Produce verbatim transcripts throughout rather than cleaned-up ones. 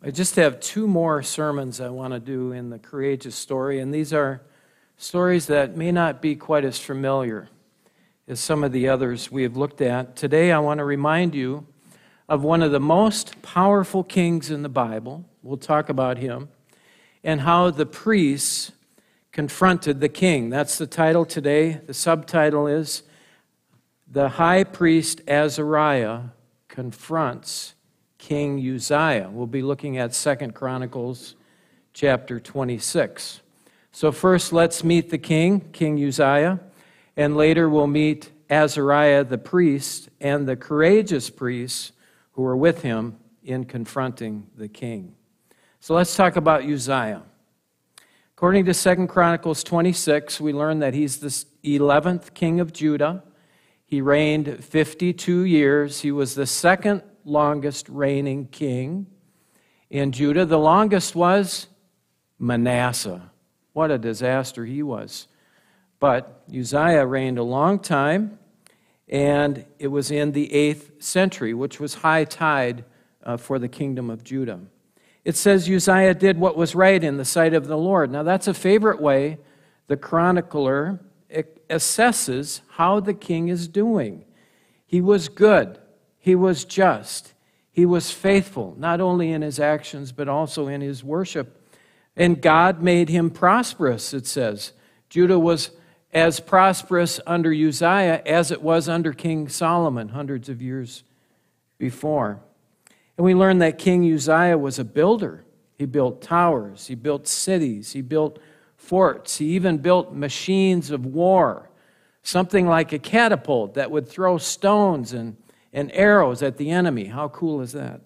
I just have two more sermons I want to do in the courageous story, and these are stories that may not be quite as familiar as some of the others we have looked at. Today I want to remind you of one of the most powerful kings in the Bible. We'll talk about him, and how the priests confronted the king. That's the title today. The subtitle is The High Priest Azariah Confronts King Uzziah. We'll be looking at Second Chronicles chapter twenty-six. So first, let's meet the king, King Uzziah, and later we'll meet Azariah the priest and the courageous priests who were with him in confronting the king. So let's talk about Uzziah. According to Second Chronicles twenty-six, we learn that he's the eleventh king of Judah. He reigned fifty-two years. He was the second longest reigning king in Judah. The longest was Manasseh. What a disaster he was. But Uzziah reigned a long time, and it was in the eighth century, which was high tide uh, for the kingdom of Judah. It says Uzziah did what was right in the sight of the Lord. Now that's a favorite way the chronicler assesses how the king is doing. He was good. He was just. He was faithful, not only in his actions, but also in his worship. And God made him prosperous, it says. Judah was as prosperous under Uzziah as it was under King Solomon hundreds of years before. And we learn that King Uzziah was a builder. He built towers. He built cities. He built forts. He even built machines of war, something like a catapult that would throw stones and and arrows at the enemy. How cool is that?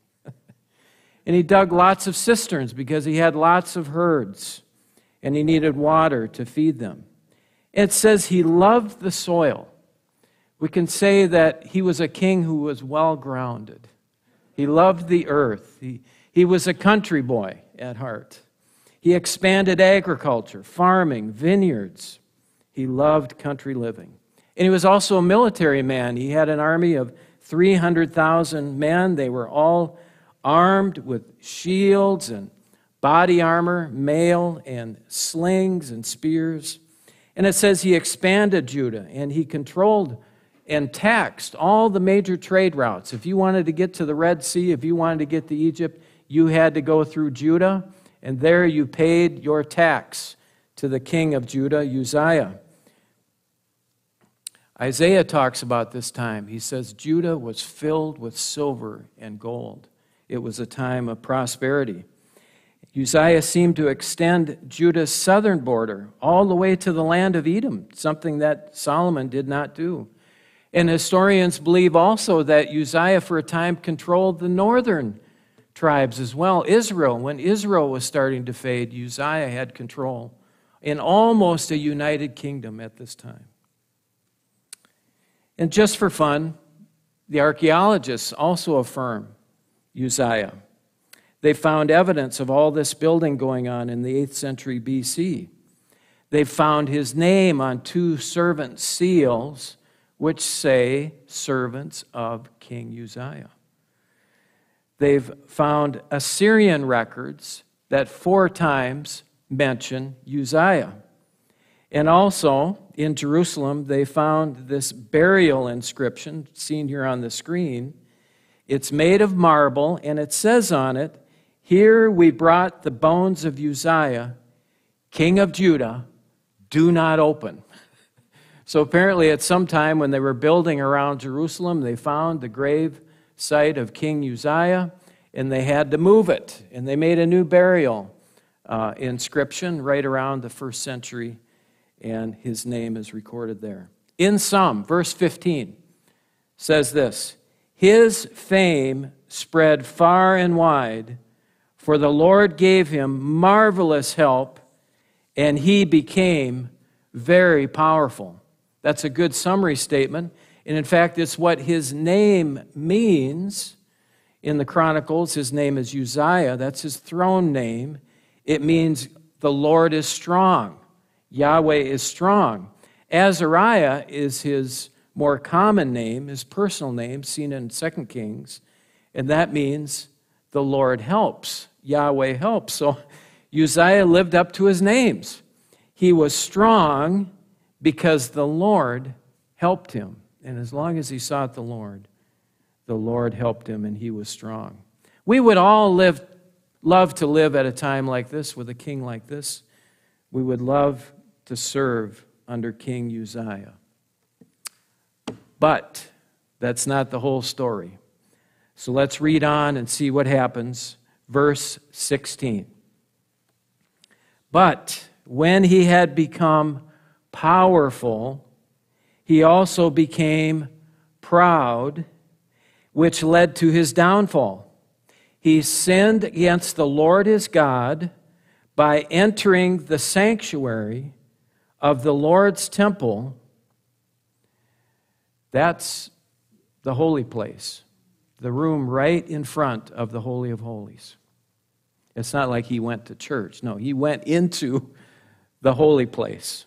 And he dug lots of cisterns because he had lots of herds, and he needed water to feed them. It says he loved the soil. We can say that he was a king who was well-grounded. He loved the earth. He, he was a country boy at heart. He expanded agriculture, farming, vineyards. He loved country living. And he was also a military man. He had an army of three hundred thousand men. They were all armed with shields and body armor, mail and slings and spears. And it says he expanded Judah, and he controlled and taxed all the major trade routes. If you wanted to get to the Red Sea, if you wanted to get to Egypt, you had to go through Judah, and there you paid your tax to the king of Judah, Uzziah. Isaiah talks about this time. He says, Judah was filled with silver and gold. It was a time of prosperity. Uzziah seemed to extend Judah's southern border all the way to the land of Edom, something that Solomon did not do. And historians believe also that Uzziah for a time controlled the northern tribes as well. Israel, when Israel was starting to fade, Uzziah had control in almost a united kingdom at this time. And just for fun, the archaeologists also affirm Uzziah. They found evidence of all this building going on in the eighth century B C. They found his name on two servant seals, which say, servants of King Uzziah. They've found Assyrian records that four times mention Uzziah. And also, in Jerusalem, they found this burial inscription, seen here on the screen. It's made of marble, and it says on it, "Here we brought the bones of Uzziah, king of Judah, do not open." So apparently at some time when they were building around Jerusalem, they found the grave site of King Uzziah, and they had to move it. And they made a new burial uh, inscription right around the first century, and his name is recorded there. In sum, verse fifteen says this, "His fame spread far and wide, for the Lord gave him marvelous help, and he became very powerful." That's a good summary statement. And in fact, it's what his name means in the Chronicles. His name is Uzziah. That's his throne name. It means the Lord is strong. Yahweh is strong. Azariah is his more common name, his personal name, seen in Second Kings, and that means the Lord helps. Yahweh helps. So Uzziah lived up to his names. He was strong because the Lord helped him. And as long as he sought the Lord, the Lord helped him and he was strong. We would all live, love to live at a time like this with a king like this. We would love to serve under King Uzziah. But that's not the whole story. So let's read on and see what happens. Verse sixteen. But when he had become powerful, he also became proud, which led to his downfall. He sinned against the Lord his God by entering the sanctuary of the Lord's temple. That's the holy place, the room right in front of the Holy of Holies. It's not like he went to church. No, he went into the holy place.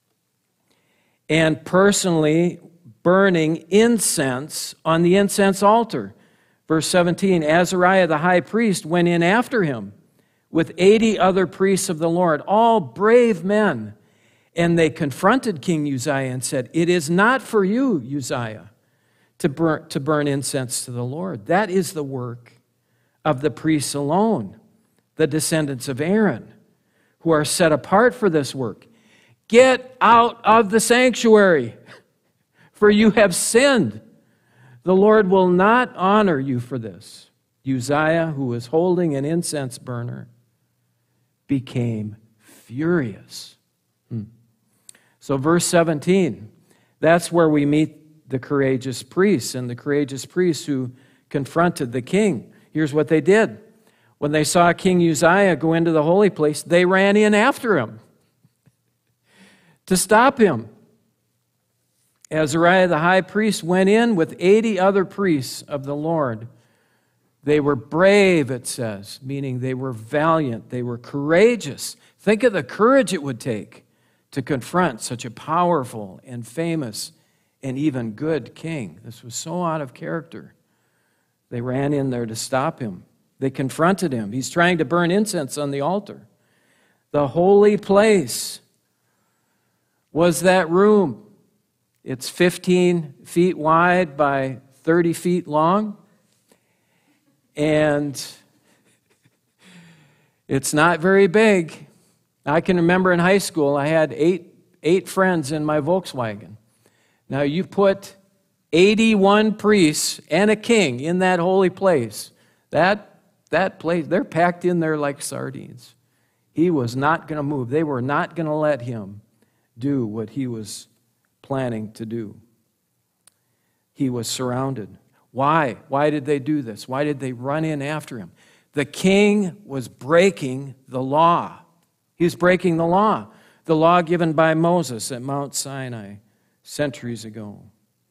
And personally burning incense on the incense altar. Verse seventeen, Azariah the high priest went in after him with eighty other priests of the Lord, all brave men. And they confronted King Uzziah and said, it is not for you, Uzziah, to burn, to burn incense to the Lord. That is the work of the priests alone, the descendants of Aaron, who are set apart for this work. Get out of the sanctuary, for you have sinned. The Lord will not honor you for this. Uzziah, who was holding an incense burner, became furious. Hmm. So verse seventeen, that's where we meet the courageous priests and the courageous priests who confronted the king. Here's what they did. When they saw King Uzziah go into the holy place, they ran in after him to stop him. Azariah the high priest went in with eighty other priests of the Lord. They were brave, it says, meaning they were valiant. They were courageous. Think of the courage it would take to confront such a powerful and famous and even good king. This was so out of character. They ran in there to stop him. They confronted him. He's trying to burn incense on the altar. The holy place was that room. It's fifteen feet wide by thirty feet long. And it's not very big. I can remember in high school, I had eight, eight friends in my Volkswagen. Now you put eighty-one priests and a king in that holy place. That, that place, they're packed in there like sardines. He was not going to move. They were not going to let him do what he was planning to do. He was surrounded. Why? Why did they do this? Why did they run in after him? The king was breaking the law. He was breaking the law, the law given by Moses at Mount Sinai centuries ago.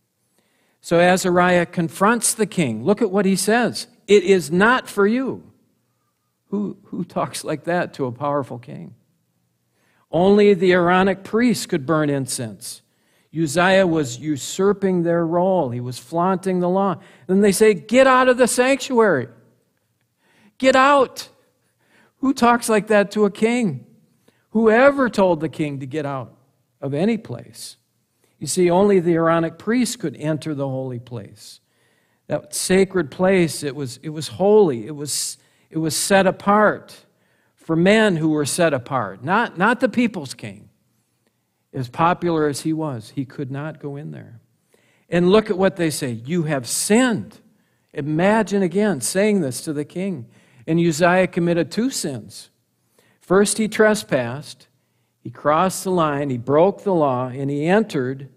So Azariah confronts the king. Look at what he says. It is not for you. Who, who talks like that to a powerful king? Only the Aaronic priests could burn incense. Uzziah was usurping their role. He was flaunting the law. Then they say, get out of the sanctuary. Get out. Who talks like that to a king? Whoever told the king to get out of any place? You see, only the Aaronic priests could enter the holy place. That sacred place, it was, it was holy. It was, it was set apart for men who were set apart, not, not the people's king. As popular as he was, he could not go in there. And look at what they say. You have sinned. Imagine again saying this to the king. And Uzziah committed two sins. First, he trespassed. He crossed the line. He broke the law. And he entered.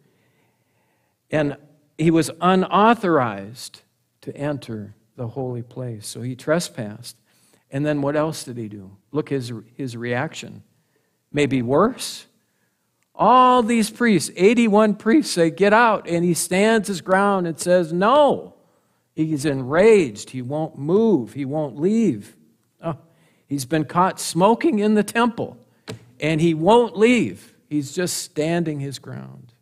And he was unauthorized to enter the holy place. So he trespassed. And then what else did he do? Look at his, his reaction. Maybe worse. All these priests, eighty-one priests, say, get out. And he stands his ground and says, no. He's enraged. He won't move. He won't leave. Oh, he's been caught smoking in the temple, and he won't leave. He's just standing his ground.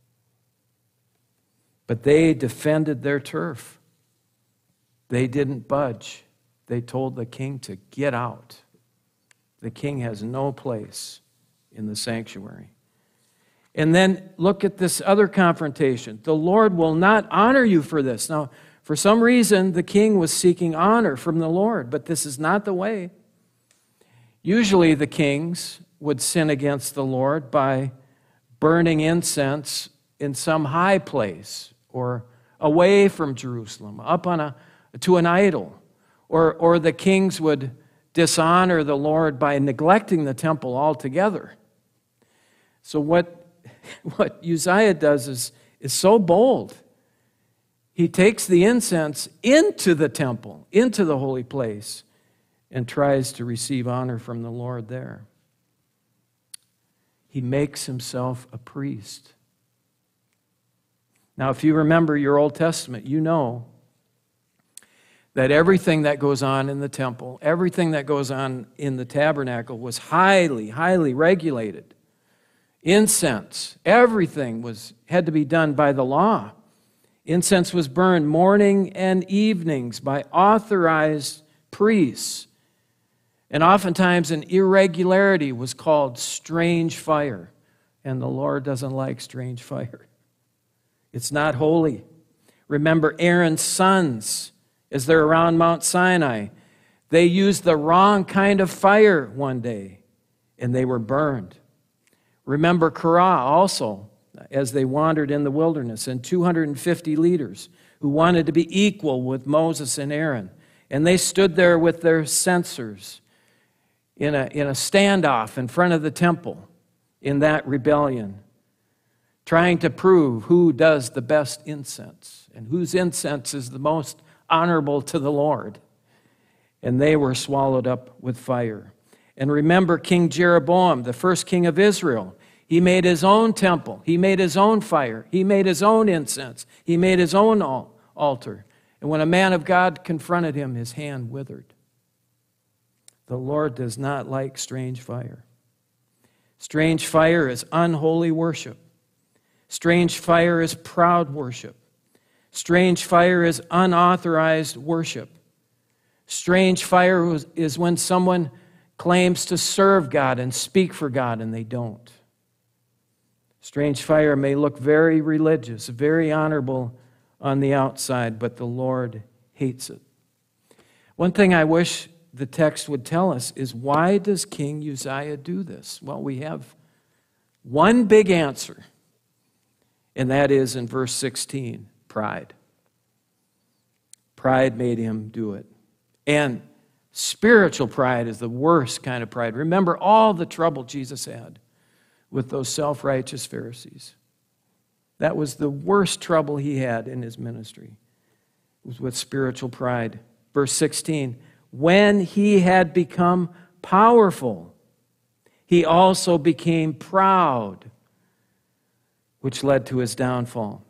But they defended their turf. They didn't budge. they told the king to get out. The king has no place in the sanctuary. And then look at this other confrontation. The Lord will not honor you for this. Now, for some reason, the king was seeking honor from the Lord, but this is not the way. Usually the kings would sin against the Lord by burning incense in some high place or away from Jerusalem, up on a, to an idol. Or, or the kings would dishonor the Lord by neglecting the temple altogether. So what, what Uzziah does is, is so bold. He takes the incense into the temple, into the holy place, and tries to receive honor from the Lord there. He makes himself a priest. Now, if you remember your Old Testament, you know that everything that goes on in the temple, everything that goes on in the tabernacle was highly, highly regulated. Incense, everything was had to be done by the law. Incense was burned morning and evenings by authorized priests. And oftentimes an irregularity was called strange fire. And the Lord doesn't like strange fire. It's not holy. Remember Aaron's sons, as they're around Mount Sinai, they used the wrong kind of fire one day, and they were burned. Remember Korah also, as they wandered in the wilderness, and two hundred fifty leaders who wanted to be equal with Moses and Aaron. And they stood there with their censers in a, in a standoff in front of the temple in that rebellion, trying to prove who does the best incense and whose incense is the most honorable to the Lord. And they were swallowed up with fire. And remember King Jeroboam, the first king of Israel. He made his own temple. He made his own fire. He made his own incense. He made his own altar. And when a man of God confronted him, his hand withered. The Lord does not like strange fire. Strange fire is unholy worship. Strange fire is proud worship. Strange fire is unauthorized worship. Strange fire is when someone claims to serve God and speak for God and they don't. Strange fire may look very religious, very honorable on the outside, but the Lord hates it. One thing I wish the text would tell us is, why does King Uzziah do this? Well, we have one big answer, and that is in verse sixteen, pride. Pride made him do it. And spiritual pride is the worst kind of pride. Remember all the trouble Jesus had with those self-righteous Pharisees. That was the worst trouble he had in his ministry. It was with spiritual pride. Verse sixteen, when he had become powerful, he also became proud, which led to his downfall.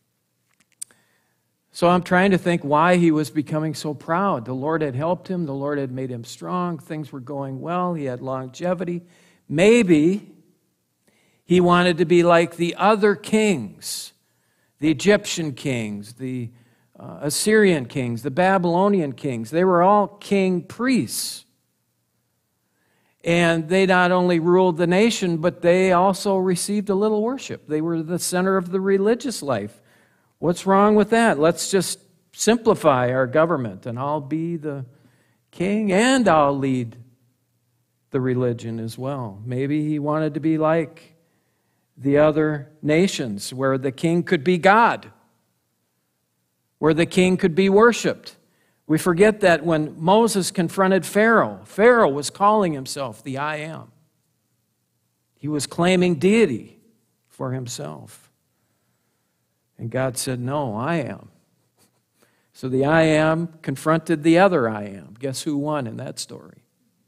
So I'm trying to think why he was becoming so proud. The Lord had helped him. The Lord had made him strong. Things were going well. He had longevity. Maybe he wanted to be like the other kings, the Egyptian kings, the uh, Assyrian kings, the Babylonian kings. They were all king priests. And they not only ruled the nation, but they also received a little worship. They were the center of the religious life. What's wrong with that? Let's just simplify our government, and I'll be the king and I'll lead the religion as well. Maybe he wanted to be like the other nations, where the king could be God, where the king could be worshiped. We forget that when Moses confronted Pharaoh, Pharaoh was calling himself the I Am. He was claiming deity for himself. And God said, no, I am. So the I Am confronted the other I Am. Guess who won in that story?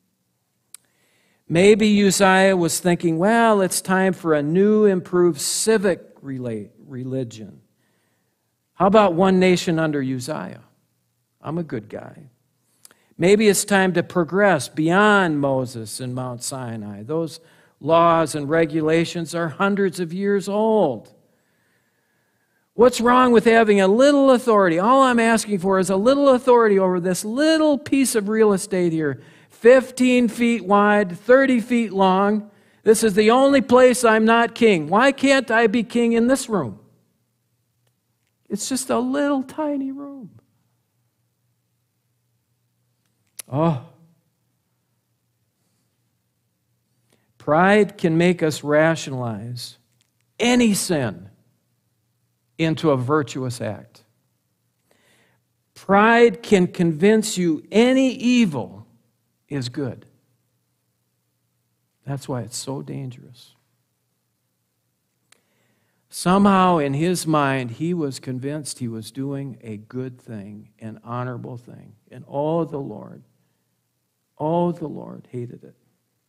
Maybe Uzziah was thinking, well, it's time for a new, improved civic religion. How about one nation under Uzziah? I'm a good guy. Maybe it's time to progress beyond Moses and Mount Sinai. Those laws and regulations are hundreds of years old. What's wrong with having a little authority? All I'm asking for is a little authority over this little piece of real estate here, fifteen feet wide, thirty feet long. This is the only place I'm not king. Why can't I be king in this room? It's just a little tiny room. Oh. Pride can make us rationalize any sin into a virtuous act. Pride can convince you any evil is good. That's why it's so dangerous. Somehow in his mind, he was convinced he was doing a good thing, an honorable thing. And oh, the Lord, oh, the Lord hated it.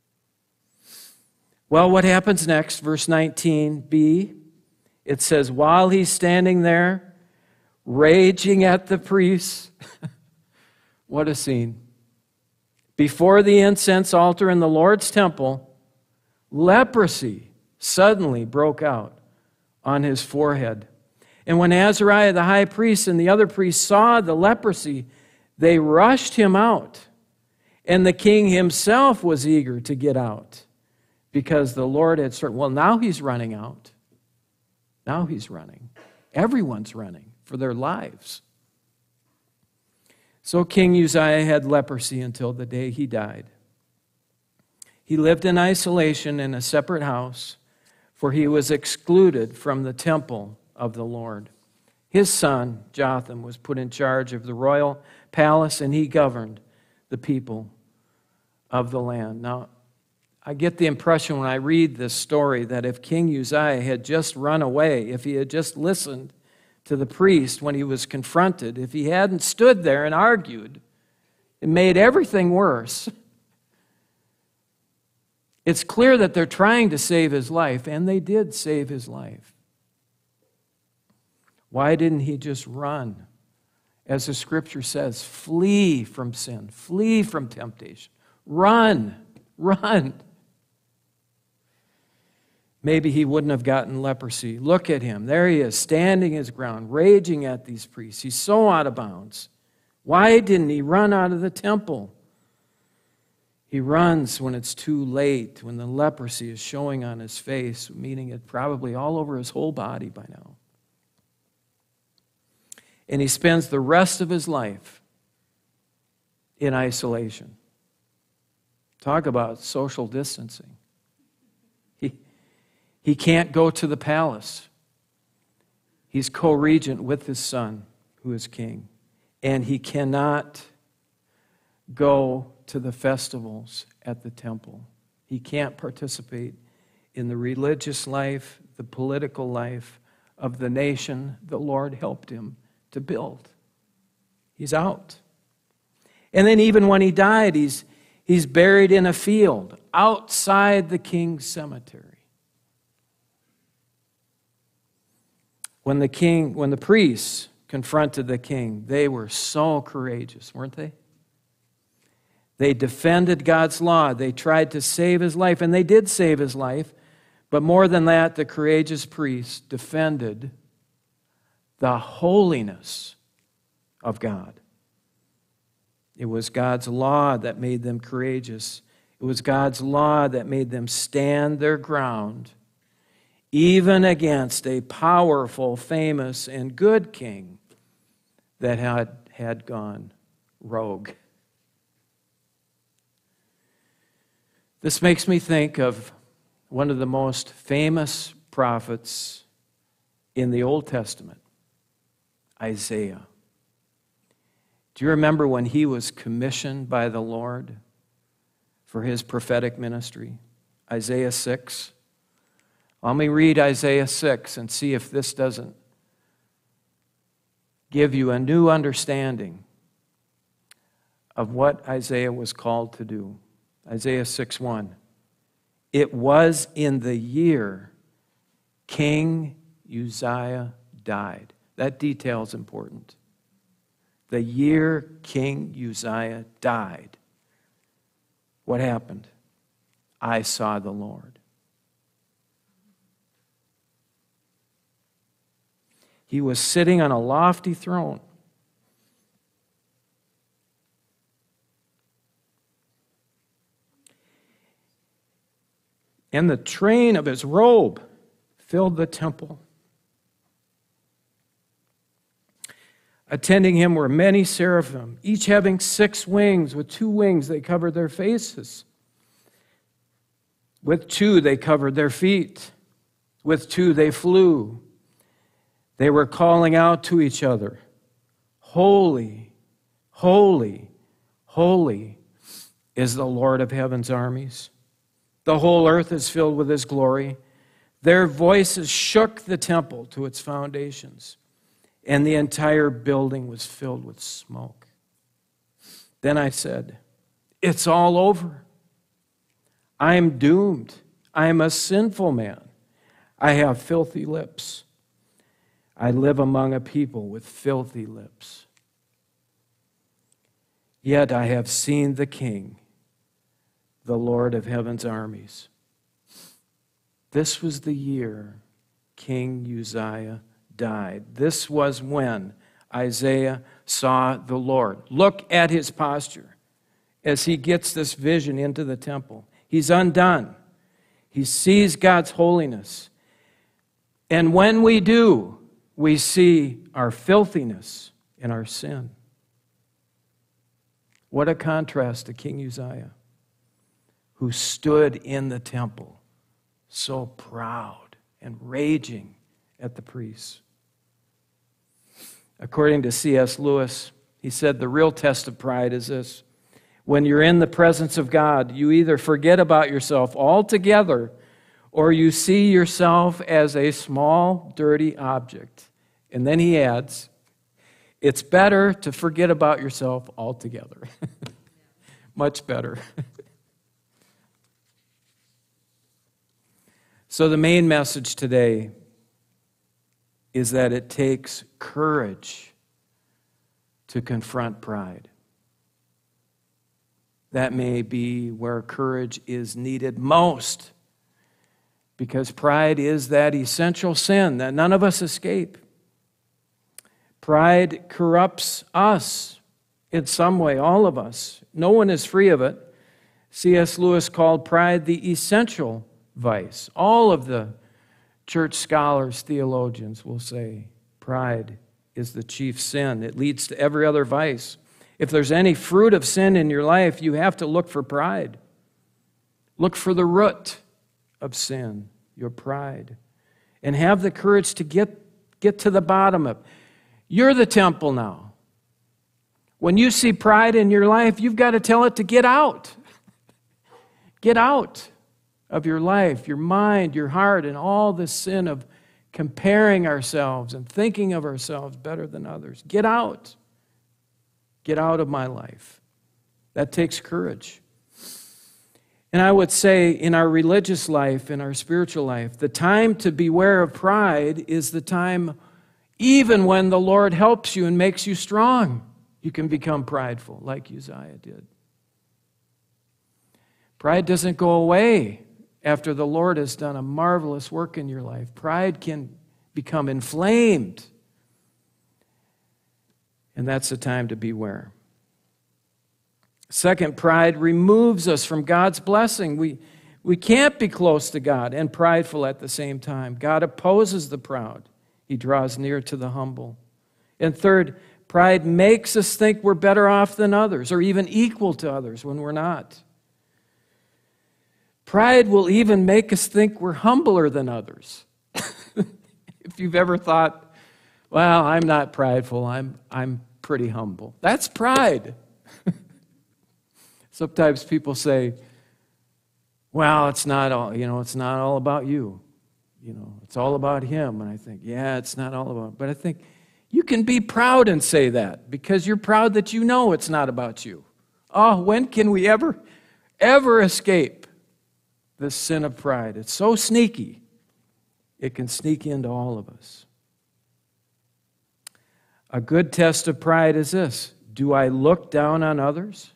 Well, what happens next? Verse nineteen b. It says, while he's standing there, raging at the priests. What a scene. Before the incense altar in the Lord's temple, leprosy suddenly broke out on his forehead. And when Azariah the high priest and the other priests saw the leprosy, they rushed him out. And the king himself was eager to get out because the Lord had certain. Well, now he's running out. Now he's running. Everyone's running for their lives. So King Uzziah had leprosy until the day he died. He lived in isolation in a separate house, for he was excluded from the temple of the Lord. His son, Jotham, was put in charge of the royal palace, and he governed the people of the land. Now, I get the impression when I read this story that if King Uzziah had just run away, if he had just listened to the priest when he was confronted, if he hadn't stood there and argued, it made everything worse. It's clear that they're trying to save his life, and they did save his life. Why didn't he just run? As the scripture says, flee from sin, flee from temptation. Run, run. Maybe he wouldn't have gotten leprosy. Look at him. There he is, standing his ground, raging at these priests. He's so out of bounds. Why didn't he run out of the temple? He runs when it's too late, when the leprosy is showing on his face, meaning it probably all over his whole body by now. And he spends the rest of his life in isolation. Talk about social distancing. He, he can't go to the palace. He's co-regent with his son, who is king. And he cannot go to the festivals at the temple. He can't participate in the religious life, the political life of the nation the Lord helped him to build. He's out. And then even when he died, he's, he's buried in a field outside the king's cemetery. When the king, when the priests confronted the king, they were so courageous, weren't they? They defended God's law. They tried to save his life, and they did save his life. But more than that, the courageous priests defended the holiness of God. It was God's law that made them courageous. It was God's law that made them stand their ground, even against a powerful, famous, and good king that had, had gone rogue. This makes me think of one of the most famous prophets in the Old Testament, Isaiah. Do you remember when he was commissioned by the Lord for his prophetic ministry? Isaiah six. Let me read Isaiah six and see if this doesn't give you a new understanding of what Isaiah was called to do. Isaiah six one. It was in the year King Uzziah died. That detail is important. The year King Uzziah died. What happened? I saw the Lord. He was sitting on a lofty throne. And the train of his robe filled the temple. Attending him were many seraphim, each having six wings. With two wings they covered their faces. With two they covered their feet. With two they flew. They were calling out to each other, "Holy, holy, holy is the Lord of heaven's armies. The whole earth is filled with his glory." Their voices shook the temple to its foundations, and the entire building was filled with smoke. Then I said, "It's all over. I am doomed. I am a sinful man. I have filthy lips. I live among a people with filthy lips. Yet I have seen the King, the Lord of heaven's armies." This was the year King Uzziah died. This was when Isaiah saw the Lord. Look at his posture as he gets this vision into the temple. He's undone. He sees God's holiness. And when we do, we see our filthiness and our sin. What a contrast to King Uzziah, who stood in the temple so proud and raging at the priests. According to C S Lewis, he said the real test of pride is this: when you're in the presence of God, you either forget about yourself altogether or you see yourself as a small, dirty object. And then he adds, it's better to forget about yourself altogether. Much better. So the main message today is that it takes courage to confront pride. That may be where courage is needed most, because pride is that essential sin that none of us escape. Pride corrupts us in some way, all of us. No one is free of it. C S Lewis called pride the essential vice. All of the church scholars, theologians will say pride is the chief sin. It leads to every other vice. If there's any fruit of sin in your life, you have to look for pride. Look for the root of sin, your pride, and have the courage to get, get to the bottom of it. You're the temple now. When you see pride in your life, you've got to tell it to get out. Get out of your life, your mind, your heart, and all the sin of comparing ourselves and thinking of ourselves better than others. Get out. Get out of my life. That takes courage. And I would say in our religious life, in our spiritual life, the time to beware of pride is the time even when the Lord helps you and makes you strong. You can become prideful like Uzziah did. Pride doesn't go away after the Lord has done a marvelous work in your life. Pride can become inflamed. And that's the time to beware. Second, pride removes us from God's blessing. We, we can't be close to God and prideful at the same time. God opposes the proud. He draws near to the humble. And third, pride makes us think we're better off than others or even equal to others when we're not. Pride will even make us think we're humbler than others. If you've ever thought, well, I'm not prideful, I'm, I'm pretty humble. That's pride. Sometimes people say, well, it's not all, you know, it's not all about you. You know, it's all about him. And I think, yeah, it's not all about, but I think you can be proud and say that because you're proud that you know it's not about you. Oh, when can we ever, ever escape this sin of pride? It's so sneaky. It can sneak into all of us. A good test of pride is this: do I look down on others?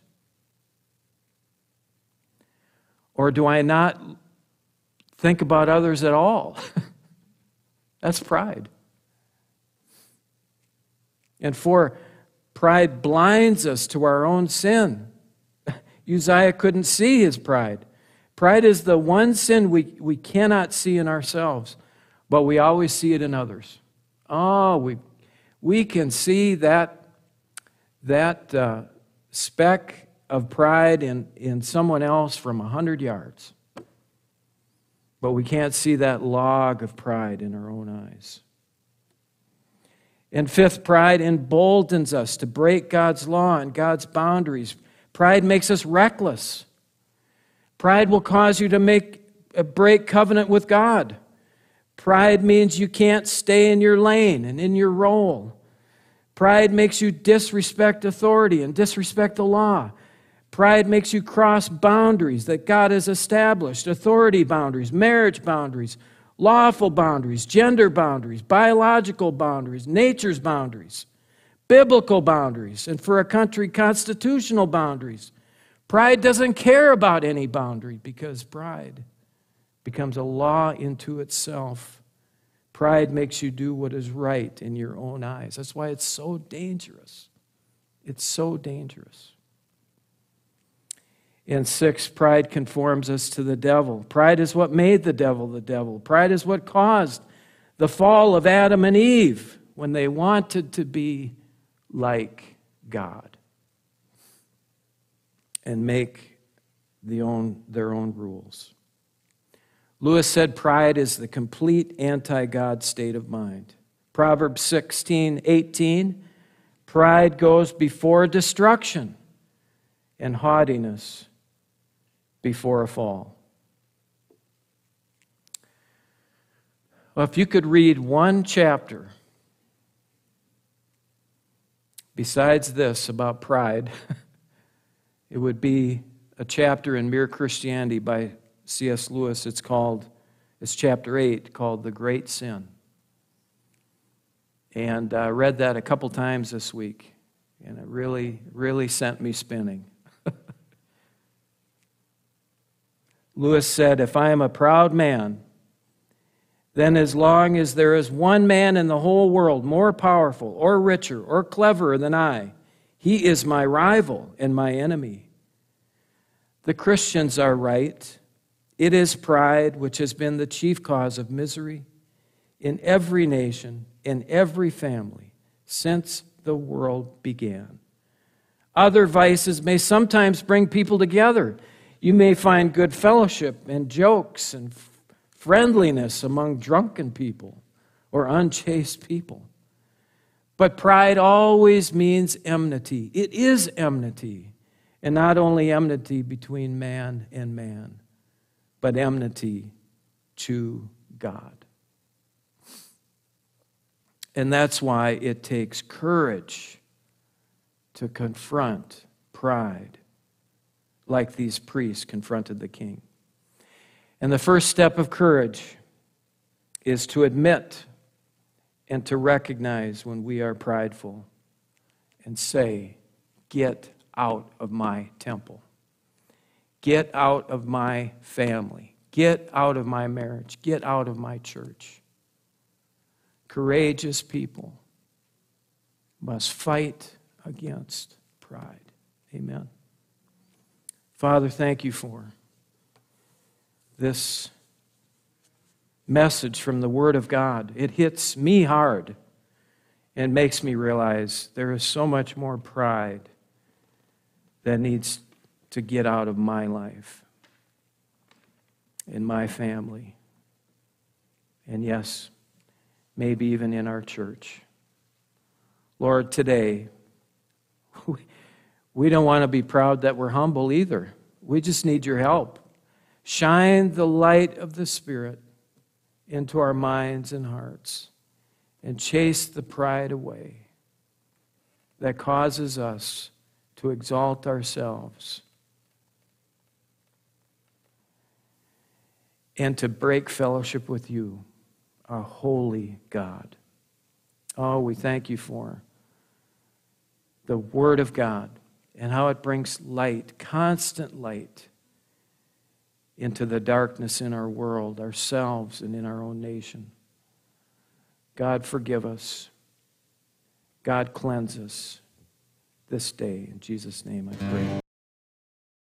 Or do I not think about others at all? That's pride. And four, pride blinds us to our own sin. Uzziah couldn't see his pride. Pride is the one sin we, we cannot see in ourselves, but we always see it in others. Oh, we, we can see that, that uh, speck of pride in, in someone else from a hundred yards. But we can't see that log of pride in our own eyes. And fifth, pride emboldens us to break God's law and God's boundaries. Pride makes us reckless. Pride will cause you to make a break covenant with God. Pride means you can't stay in your lane and in your role. Pride makes you disrespect authority and disrespect the law. Pride makes you cross boundaries that God has established, authority boundaries, marriage boundaries, lawful boundaries, gender boundaries, biological boundaries, nature's boundaries, biblical boundaries, and for a country, constitutional boundaries. Pride doesn't care about any boundary because pride becomes a law into itself. Pride makes you do what is right in your own eyes. That's why it's so dangerous. It's so dangerous. And six, pride conforms us to the devil. Pride is what made the devil the devil. Pride is what caused the fall of Adam and Eve when they wanted to be like God and make the own, their own rules. Lewis said pride is the complete anti-God state of mind. Proverbs sixteen eighteen, pride goes before destruction and haughtiness before a fall. Well, if you could read one chapter besides this about pride, it would be a chapter in Mere Christianity by C S Lewis. It's called, it's chapter eight, called The Great Sin. And I read that a couple times this week, and it really, really sent me spinning. Lewis said, if I am a proud man, then as long as there is one man in the whole world more powerful or richer or cleverer than I, he is my rival and my enemy. The Christians are right. It is pride which has been the chief cause of misery in every nation, in every family, since the world began. Other vices may sometimes bring people together. You may find good fellowship and jokes and friendliness among drunken people or unchaste people. But pride always means enmity. It is enmity, and not only enmity between man and man, but enmity to God. And that's why it takes courage to confront pride, like these priests confronted the king. And the first step of courage is to admit and to recognize when we are prideful and say, get out of my temple. Get out of my family. Get out of my marriage. Get out of my church. Courageous people must fight against pride. Amen. Father, thank you for this message from the Word of God. It hits me hard and makes me realize there is so much more pride that needs to get out of my life, in my family, and yes, maybe even in our church. Lord, today, we don't want to be proud that we're humble either. We just need your help. Shine the light of the Spirit into our minds and hearts and chase the pride away that causes us to exalt ourselves and to break fellowship with you, our holy God. Oh, we thank you for the Word of God and how it brings light, constant light, into the darkness in our world, ourselves, and in our own nation. God, forgive us. God cleanse us this day. In Jesus' name I pray.